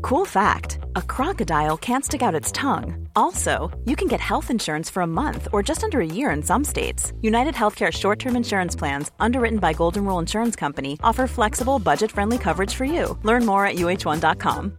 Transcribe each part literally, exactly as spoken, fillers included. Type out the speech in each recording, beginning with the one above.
Cool fact, a crocodile can't stick out its tongue. Also, you can get health insurance for a month or just under a year in some states. United Healthcare short-term insurance plans, underwritten by Golden Rule Insurance Company, offer flexible, budget-friendly coverage for you. Learn more at U H one dot com.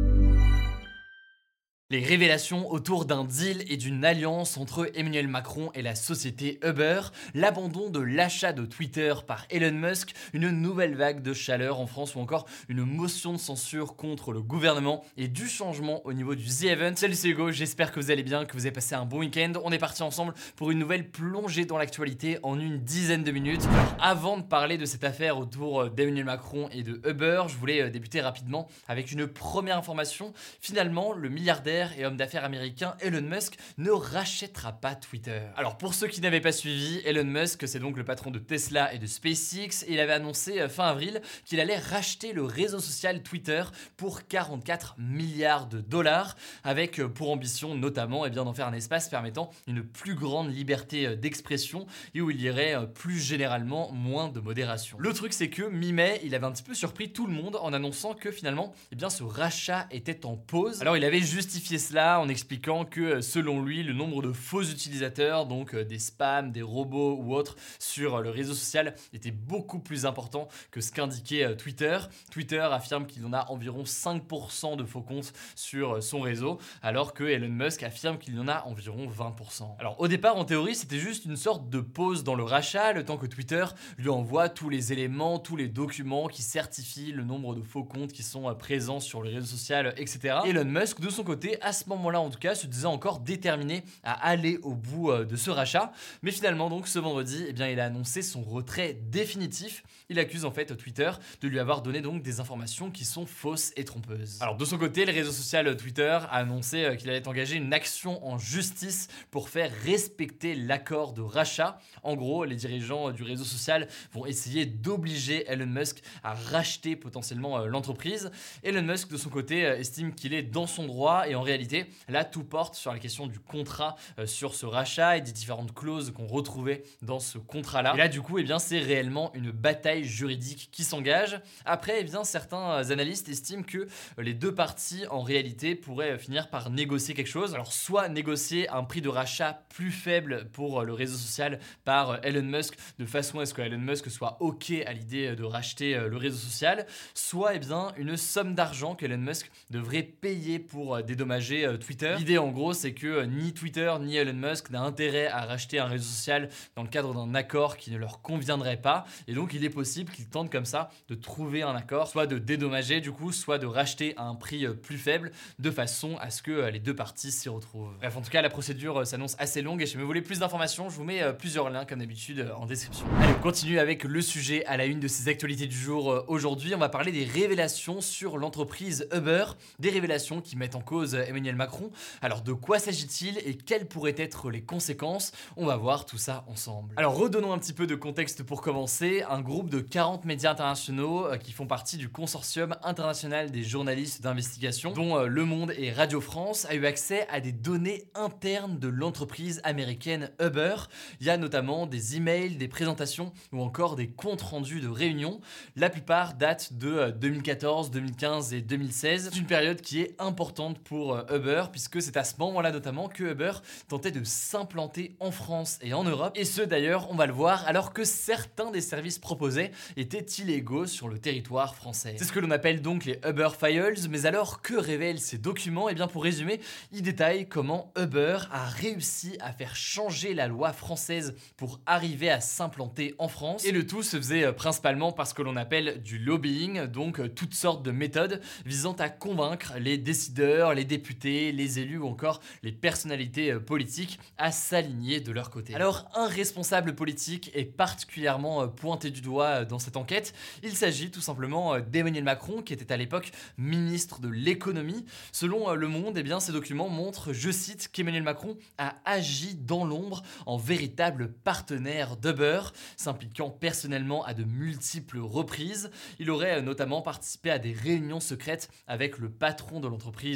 Les révélations autour d'un deal et d'une alliance entre Emmanuel Macron et la société Uber, l'abandon de l'achat de Twitter par Elon Musk, une nouvelle vague de chaleur en France ou encore une motion de censure contre le gouvernement et du changement au niveau du The Event. Salut, c'est Hugo, j'espère que vous allez bien, que vous avez passé un bon week-end. On est parti ensemble pour une nouvelle plongée dans l'actualité en une dizaine de minutes. Alors, avant de parler de cette affaire autour d'Emmanuel Macron et de Uber, je voulais débuter rapidement avec une première information. Finalement, le milliardaire et homme d'affaires américain Elon Musk ne rachètera pas Twitter. Alors pour ceux qui n'avaient pas suivi, Elon Musk, c'est donc le patron de Tesla et de SpaceX, et il avait annoncé fin avril qu'il allait racheter le réseau social Twitter pour quarante-quatre milliards de dollars, avec pour ambition notamment eh bien, d'en faire un espace permettant une plus grande liberté d'expression et où il y aurait plus généralement moins de modération. Le truc, c'est que mi-mai, il avait un petit peu surpris tout le monde en annonçant que finalement eh bien, ce rachat était en pause. Alors il avait justifié cela en expliquant que selon lui, le nombre de faux utilisateurs, donc des spams, des robots ou autres sur le réseau social était beaucoup plus important que ce qu'indiquait Twitter. Twitter affirme qu'il en a environ cinq pour cent de faux comptes sur son réseau, alors que Elon Musk affirme qu'il y en a environ vingt pour cent. Alors au départ, en théorie, c'était juste une sorte de pause dans le rachat, le temps que Twitter lui envoie tous les éléments, tous les documents qui certifient le nombre de faux comptes qui sont présents sur le réseau social, et cetera. Elon Musk, de son côté, à ce moment-là en tout cas, se disait encore déterminé à aller au bout de ce rachat. Mais finalement, donc ce vendredi, eh bien, il a annoncé son retrait définitif. Il accuse en fait Twitter de lui avoir donné donc des informations qui sont fausses et trompeuses. Alors de son côté, le réseau social Twitter a annoncé qu'il allait engager une action en justice pour faire respecter l'accord de rachat. En gros, les dirigeants du réseau social vont essayer d'obliger Elon Musk à racheter potentiellement l'entreprise. Elon Musk, de son côté, estime qu'il est dans son droit et en réalité, là, tout porte sur la question du contrat euh, sur ce rachat et des différentes clauses qu'on retrouvait dans ce contrat-là. Et là, du coup, eh bien, c'est réellement une bataille juridique qui s'engage. Après, eh bien, certains analystes estiment que les deux parties, en réalité, pourraient finir par négocier quelque chose. Alors, soit négocier un prix de rachat plus faible pour le réseau social par Elon Musk, de façon à ce que Elon Musk soit OK à l'idée de racheter le réseau social, soit eh bien, une somme d'argent qu'Elon Musk devrait payer pour dédommager Twitter. L'idée en gros, c'est que ni Twitter ni Elon Musk n'a intérêt à racheter un réseau social dans le cadre d'un accord qui ne leur conviendrait pas, et donc il est possible qu'ils tentent comme ça de trouver un accord, soit de dédommager du coup, soit de racheter à un prix plus faible, de façon à ce que les deux parties s'y retrouvent. Bref, en tout cas, la procédure s'annonce assez longue, et si vous voulez plus d'informations, je vous mets plusieurs liens comme d'habitude en description. Allez, on continue avec le sujet à la une de ces actualités du jour. Aujourd'hui, on va parler des révélations sur l'entreprise Uber, des révélations qui mettent en cause Emmanuel Macron. Alors de quoi s'agit-il et quelles pourraient être les conséquences? On va voir tout ça ensemble. Alors redonnons un petit peu de contexte pour commencer. Un groupe de quarante médias internationaux euh, qui font partie du consortium international des journalistes d'investigation, dont euh, Le Monde et Radio France, a eu accès à des données internes de l'entreprise américaine Uber. Il y a notamment des emails, des présentations ou encore des comptes rendus de réunions. La plupart datent de euh, deux mille quatorze, deux mille quinze et deux mille seize. C'est une période qui est importante pour euh, Uber, puisque c'est à ce moment-là notamment que Uber tentait de s'implanter en France et en Europe, et ce d'ailleurs, on va le voir, alors que certains des services proposés étaient illégaux sur le territoire français. C'est ce que l'on appelle donc les Uber Files, mais alors que révèlent ces documents? Et bien pour résumer, ils détaillent comment Uber a réussi à faire changer la loi française pour arriver à s'implanter en France, et le tout se faisait principalement par ce que l'on appelle du lobbying, donc toutes sortes de méthodes visant à convaincre les décideurs, les députés, les élus ou encore les personnalités politiques à s'aligner de leur côté. Alors, un responsable politique est particulièrement pointé du doigt dans cette enquête. Il s'agit tout simplement d'Emmanuel Macron, qui était à l'époque ministre de l'économie. Selon Le Monde, eh bien, ces documents montrent, je cite, qu'Emmanuel Macron a agi dans l'ombre en véritable partenaire d'Uber, s'impliquant personnellement à de multiples reprises. Il aurait notamment participé à des réunions secrètes avec le patron de l'entreprise Uber,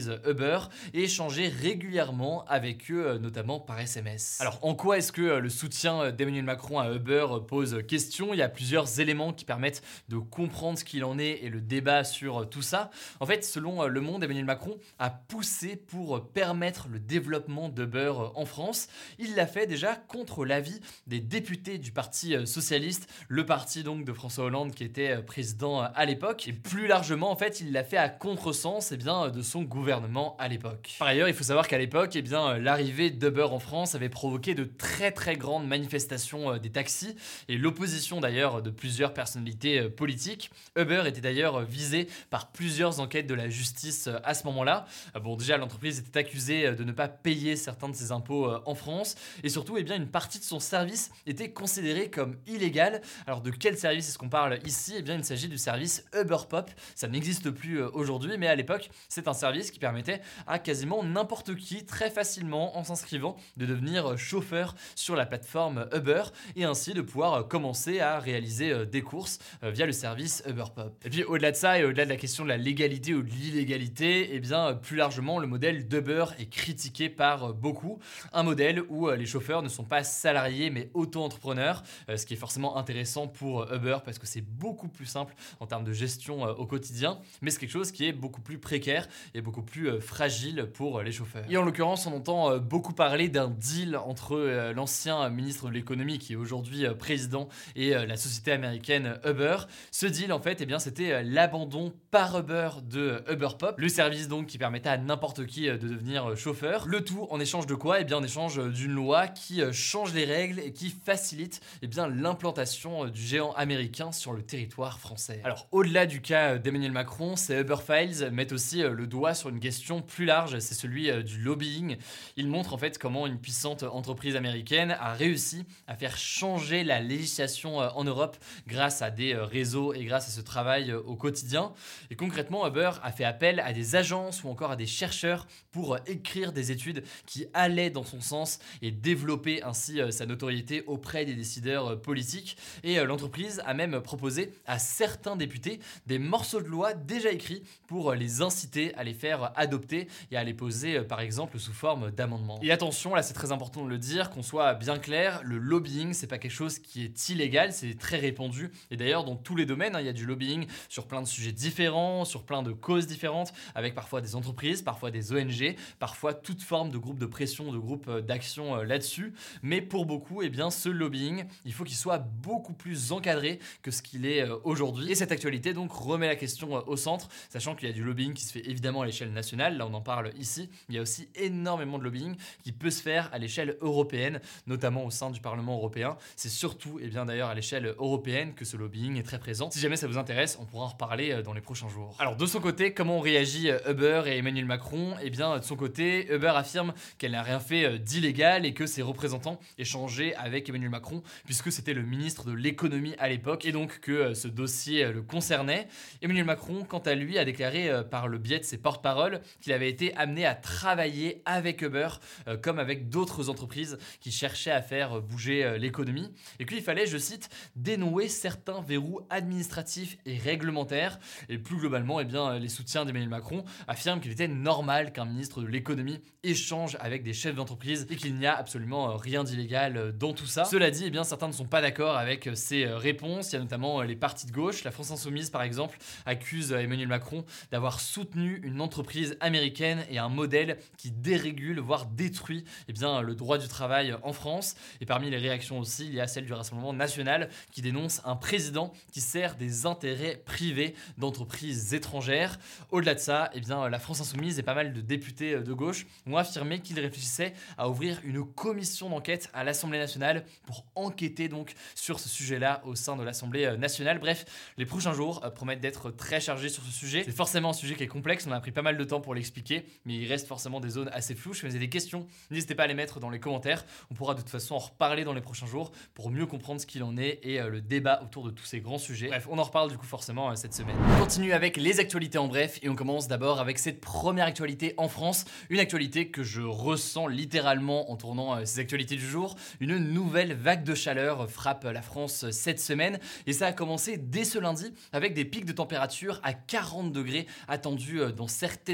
Uber et échanger régulièrement avec eux, notamment par S M S. Alors en quoi est-ce que le soutien d'Emmanuel Macron à Uber pose question? Il y a plusieurs éléments qui permettent de comprendre ce qu'il en est et le débat sur tout ça. En fait, selon Le Monde, Emmanuel Macron a poussé pour permettre le développement d'Uber en France. Il l'a fait déjà contre l'avis des députés du Parti socialiste, le parti donc de François Hollande qui était président à l'époque. Et plus largement, en fait, il l'a fait à contresens eh bien, de son gouvernement à l'époque. Par ailleurs, il faut savoir qu'à l'époque, eh bien, l'arrivée d'Uber en France avait provoqué de très très grandes manifestations des taxis et l'opposition d'ailleurs de plusieurs personnalités politiques. Uber était d'ailleurs visé par plusieurs enquêtes de la justice à ce moment-là. Bon, déjà, l'entreprise était accusée de ne pas payer certains de ses impôts en France et surtout, eh bien, une partie de son service était considérée comme illégale. Alors, de quel service est-ce qu'on parle ici? Eh bien, il s'agit du service UberPop. Ça n'existe plus aujourd'hui, mais à l'époque, c'est un service qui permettait à quasiment n'importe qui, très facilement, en s'inscrivant, de devenir chauffeur sur la plateforme Uber et ainsi de pouvoir commencer à réaliser des courses via le service UberPop. Et puis, au-delà de ça et au-delà de la question de la légalité ou de l'illégalité, eh bien, plus largement, le modèle d'Uber est critiqué par beaucoup. Un modèle où les chauffeurs ne sont pas salariés mais auto-entrepreneurs, ce qui est forcément intéressant pour Uber parce que c'est beaucoup plus simple en termes de gestion au quotidien, mais c'est quelque chose qui est beaucoup plus précaire et beaucoup plus fragile pour les chauffeurs. Et en l'occurrence, on entend beaucoup parler d'un deal entre l'ancien ministre de l'économie qui est aujourd'hui président et la société américaine Uber. Ce deal, en fait, eh bien, c'était l'abandon par Uber de UberPop, le service donc qui permettait à n'importe qui de devenir chauffeur. Le tout en échange de quoi? Eh bien, en échange d'une loi qui change les règles et qui facilite eh bien, l'implantation du géant américain sur le territoire français. Alors, au-delà du cas d'Emmanuel Macron, ces Uber Files mettent aussi le doigt sur une question plus large, c'est celui du lobbying. Ils montrent en fait comment une puissante entreprise américaine a réussi à faire changer la législation en Europe grâce à des réseaux et grâce à ce travail au quotidien. Et concrètement, Uber a fait appel à des agences ou encore à des chercheurs pour écrire des études qui allaient dans son sens et développer ainsi sa notoriété auprès des décideurs politiques. Et l'entreprise a même proposé à certains députés des morceaux de loi déjà écrits pour les inciter à les faire adopter et à les poser par exemple sous forme d'amendements. Et attention, là c'est très important de le dire, qu'on soit bien clair, le lobbying c'est pas quelque chose qui est illégal, c'est très répandu et d'ailleurs dans tous les domaines, hein, il y a du lobbying sur plein de sujets différents, sur plein de causes différentes, avec parfois des entreprises, parfois des O N G, parfois toute forme de groupe de pression, de groupe d'action euh, là-dessus. Mais pour beaucoup, eh bien, ce lobbying, il faut qu'il soit beaucoup plus encadré que ce qu'il est euh, aujourd'hui. Et cette actualité donc remet la question euh, au centre, sachant qu'il y a du lobbying qui se fait évidemment à l'échelle nationale, là on en parle ici, il y a aussi énormément de lobbying qui peut se faire à l'échelle européenne, notamment au sein du Parlement européen. C'est surtout, eh bien d'ailleurs à l'échelle européenne que ce lobbying est très présent. Si jamais ça vous intéresse, on pourra en reparler dans les prochains jours. Alors de son côté, comment réagit Uber et Emmanuel Macron? Eh bien de son côté, Uber affirme qu'elle n'a rien fait d'illégal et que ses représentants échangeaient avec Emmanuel Macron puisque c'était le ministre de l'économie à l'époque et donc que ce dossier le concernait. Emmanuel Macron, quant à lui, a déclaré par le biais de ses porte-paroles qu'il avait été amené à travailler avec Uber comme avec d'autres entreprises qui cherchaient à faire bouger l'économie et qu'il fallait, je cite, dénouer certains verrous administratifs et réglementaires. Et plus globalement, eh bien, les soutiens d'Emmanuel Macron affirment qu'il était normal qu'un ministre de l'économie échange avec des chefs d'entreprise et qu'il n'y a absolument rien d'illégal dans tout ça. Cela dit, eh bien, certains ne sont pas d'accord avec ces réponses. Il y a notamment les partis de gauche. La France Insoumise, par exemple, accuse Emmanuel Macron d'avoir soutenu une entreprise américaine et un modèle qui dérégule, voire détruit eh bien, le droit du travail en France. Et parmi les réactions aussi, il y a celle du Rassemblement national qui dénonce un président qui sert des intérêts privés d'entreprises étrangères. Au-delà de ça, eh bien, la France Insoumise et pas mal de députés de gauche ont affirmé qu'ils réfléchissaient à ouvrir une commission d'enquête à l'Assemblée nationale pour enquêter donc sur ce sujet-là au sein de l'Assemblée nationale. Bref, les prochains jours promettent d'être très chargés sur ce sujet. C'est forcément un sujet qui est complexe, on a pris pas mal de temps pour l'expliquer, mais il reste forcément des zones assez floues. Si vous avez des questions, n'hésitez pas à les mettre dans les commentaires. On pourra de toute façon en reparler dans les prochains jours pour mieux comprendre ce qu'il en est et le débat autour de tous ces grands sujets. Bref, on en reparle du coup forcément cette semaine. On continue avec les actualités en bref et on commence d'abord avec cette première actualité en France, une actualité que je ressens littéralement en tournant ces actualités du jour. Une nouvelle vague de chaleur frappe la France cette semaine et ça a commencé dès ce lundi avec des pics de température à quarante degrés attendus dans certaines régions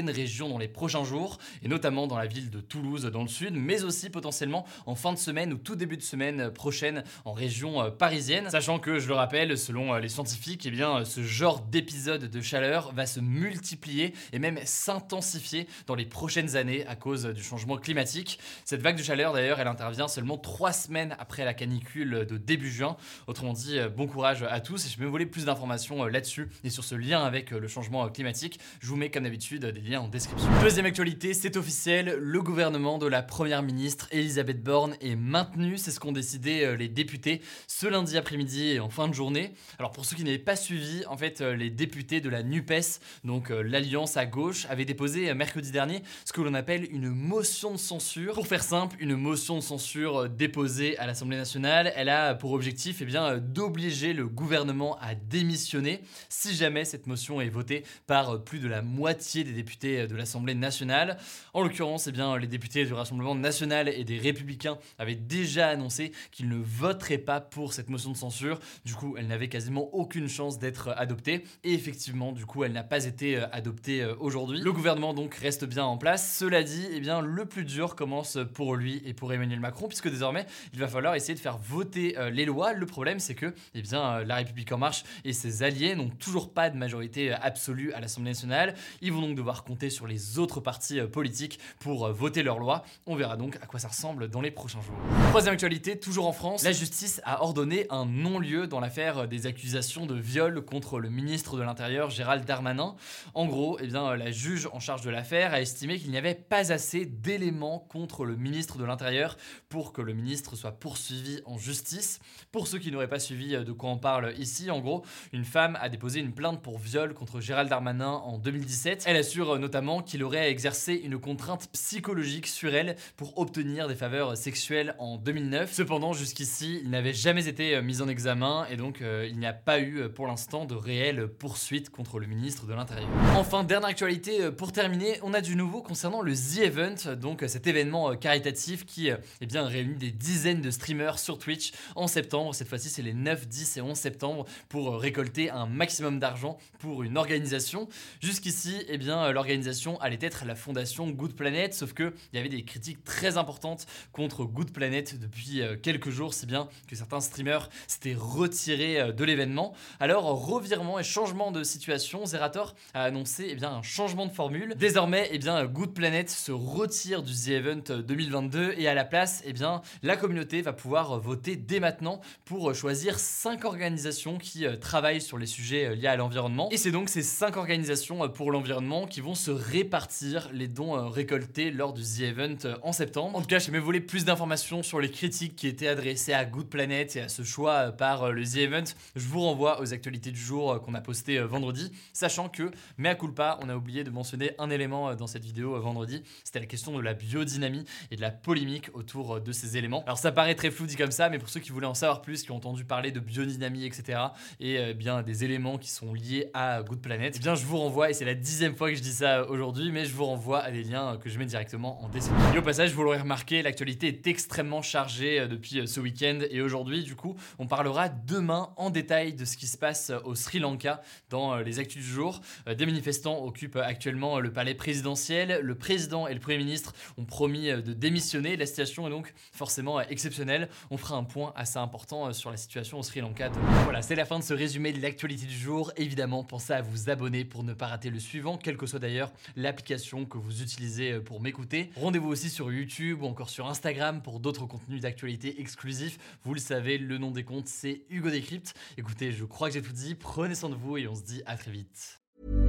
manifestations dans les prochains jours, et notamment dans la ville de Toulouse dans le sud, mais aussi potentiellement en fin de semaine ou tout début de semaine prochaine en région parisienne. Sachant que, je le rappelle, selon les scientifiques, eh bien, ce genre d'épisode de chaleur va se multiplier et même s'intensifier dans les prochaines années à cause du changement climatique. Cette vague de chaleur, d'ailleurs, elle intervient seulement trois semaines après la canicule de début juin. Autrement dit, bon courage à tous. Et si vous voulez plus d'informations là-dessus et sur ce lien avec le changement climatique, je vous mets comme d'habitude des liens en description. Deuxième actualité, c'est officiel, le gouvernement de la première ministre Elisabeth Borne est maintenu. C'est ce qu'ont décidé les députés ce lundi après-midi et en fin de journée. Alors pour ceux qui n'avaient pas suivi, en fait, les députés de la NUPES, donc l'alliance à gauche, avaient déposé mercredi dernier ce que l'on appelle une motion de censure. Pour faire simple, une motion de censure déposée à l'Assemblée nationale, elle a pour objectif eh bien, d'obliger le gouvernement à démissionner si jamais cette motion est votée par plus de la moitié des députés de l'Assemblée nationale. En l'occurrence, eh bien, les députés du Rassemblement national et des Républicains avaient déjà annoncé qu'ils ne voteraient pas pour cette motion de censure. Du coup, elle n'avait quasiment aucune chance d'être adoptée. Et effectivement, du coup, elle n'a pas été adoptée aujourd'hui. Le gouvernement donc reste bien en place. Cela dit, eh bien, le plus dur commence pour lui et pour Emmanuel Macron, puisque désormais, il va falloir essayer de faire voter euh, les lois. Le problème, c'est que eh bien, euh, La République En Marche et ses alliés n'ont toujours pas de majorité absolue à l'Assemblée nationale. Ils vont donc devoir compter sur les autres partis euh, politiques pour euh, voter leurs lois. On verra donc à quoi ça ressemble dans les prochains jours. Troisième actualité, toujours en France, la justice a ordonné un non-lieu dans l'affaire des accusations de viol contre le ministre de l'Intérieur, Gérald Darmanin. En gros, eh bien, la juge en charge de l'affaire a estimé qu'il n'y avait pas assez d'éléments contre le ministre de l'Intérieur pour que le ministre soit poursuivi en justice. Pour ceux qui n'auraient pas suivi de quoi on parle ici, en gros, une femme a déposé une plainte pour viol contre Gérald Darmanin en deux mille dix-sept. Elle assure notamment qu'il aurait exercé une contrainte psychologique sur elle pour obtenir des faveurs sexuelles en deux mille neuf. Cependant, jusqu'ici, il n'avait jamais été mis en examen et donc euh, il n'y a pas eu pour l'instant de réelle poursuite contre le ministre de l'Intérieur. Enfin, dernière actualité pour terminer, on a du nouveau concernant le The Event, donc cet événement caritatif qui eh bien, réunit des dizaines de streamers sur Twitch en septembre. Cette fois-ci, c'est les neuf, dix et onze septembre pour récolter un maximum d'argent pour une organisation. Jusqu'ici, eh bien, l'organisation allait être la fondation Good Planet, sauf qu'il y avait des critiques très importantes contre Good Planet depuis quelques jours, si bien que certains streamers s'étaient retirés de l'événement. Alors, revirement et changement de situation, Zerator a annoncé eh bien, un changement de formule. Désormais, eh bien, Good Planet se retire du The Event deux mille vingt-deux et à la place, eh bien, la communauté va pouvoir voter dès maintenant pour choisir cinq organisations qui euh, travaillent sur les sujets euh, liés à l'environnement. Et c'est donc ces cinq organisations euh, pour l'environnement qui vont se répartir les dons euh, récoltés lors du The Event euh, en septembre. En tout cas, j'aimerais vous voler plus d'informations sur les critiques qui étaient adressées à Good Planet et à ce choix euh, par euh, le The Event. Je vous renvoie aux actualités du jour euh, qu'on a postées euh, vendredi, sachant que, mea culpa, on a oublié de mentionner un élément euh, dans cette vidéo euh, vendredi, c'était la question de la biodynamie et de la polémique autour de ces éléments. Alors ça paraît très flou dit comme ça, mais pour ceux qui voulaient en savoir plus, qui ont entendu parler de biodynamie, et cetera, et euh, bien des éléments qui sont liés à Good Planet, eh bien je vous renvoie, et c'est la dixième fois que je dis ça aujourd'hui, mais je vous renvoie à des liens que je mets directement en description. Et au passage, vous l'aurez remarqué, l'actualité est extrêmement chargée depuis ce week-end, et aujourd'hui, du coup, on parlera demain en détail de ce qui se passe au Sri Lanka dans les actus du jour. Des manifestants occupent actuellement le palais présidentiel, le président et le premier ministre ont promis de démissionner, la situation est donc forcément exceptionnelle. On fera un point assez important sur la situation au Sri Lanka demain. Voilà, c'est la fin de ce résumé de l'actualité du jour. Évidemment, pensez à vous abonner pour ne pas rater le suivant, quelle que soit d'ailleurs l'application que vous utilisez pour m'écouter. Rendez-vous aussi sur YouTube ou encore sur Instagram pour d'autres contenus d'actualité exclusifs. Vous le savez, le nom des comptes, c'est Hugo Décrypte. Écoutez, je crois que j'ai tout dit. Prenez soin de vous et on se dit à très vite.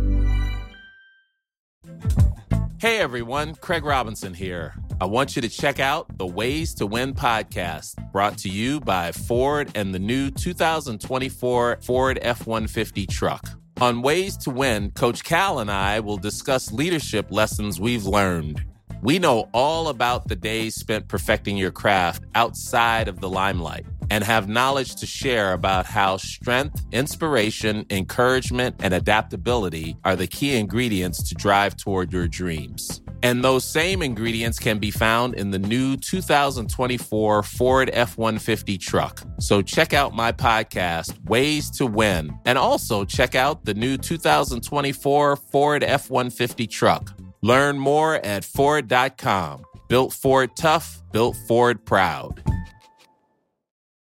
Hey everyone, Craig Robinson here. I want you to check out the Ways to Win podcast, brought to you by Ford and the new two thousand twenty-four Ford F one fifty truck. On Ways to Win, Coach Cal and I will discuss leadership lessons we've learned. We know all about the days spent perfecting your craft outside of the limelight and have knowledge to share about how strength, inspiration, encouragement, and adaptability are the key ingredients to drive toward your dreams. And those same ingredients can be found in the new two thousand twenty-four Ford F one fifty truck. So check out my podcast, Ways to Win, and also check out the new two thousand twenty-four Ford F one fifty truck. Learn more at Ford dot com. Built Ford tough, built Ford proud.